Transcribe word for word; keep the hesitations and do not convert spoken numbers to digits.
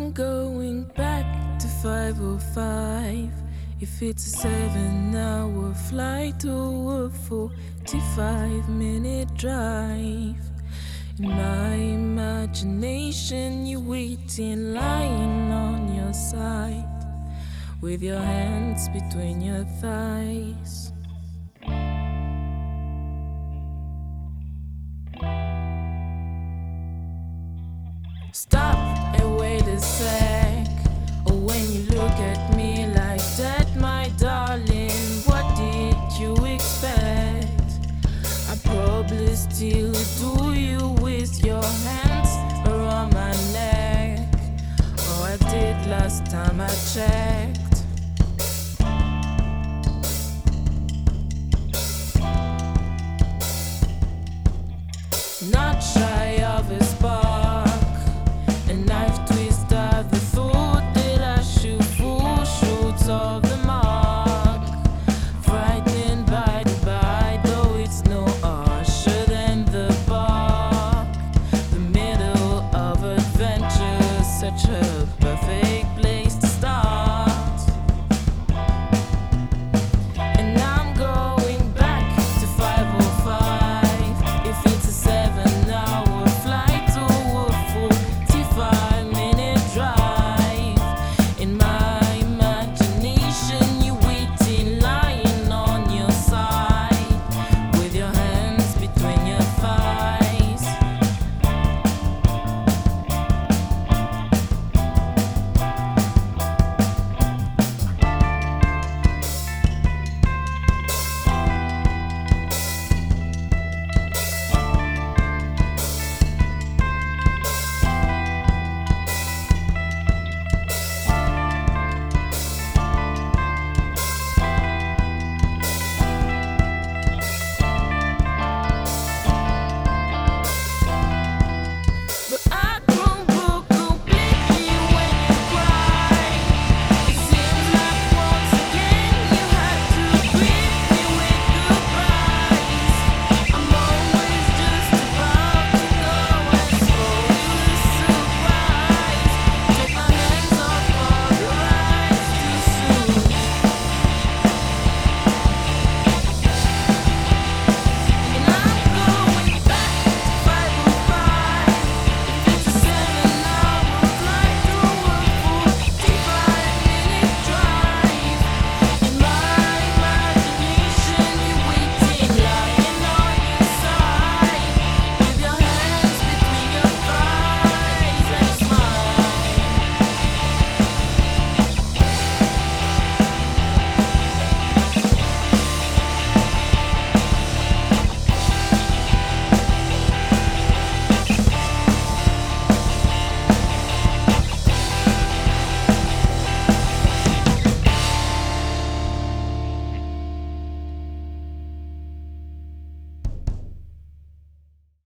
going back to five oh five. If it's a seven hour flight or a forty-five minute drive, in my imagination you waiting, lying on your side, with your hands between your thighs. Stop and wait a sec. Or when you look at me like that, my darling, what did you expect? I probably still do you with your hands around my neck. Oh, I did last time I checked.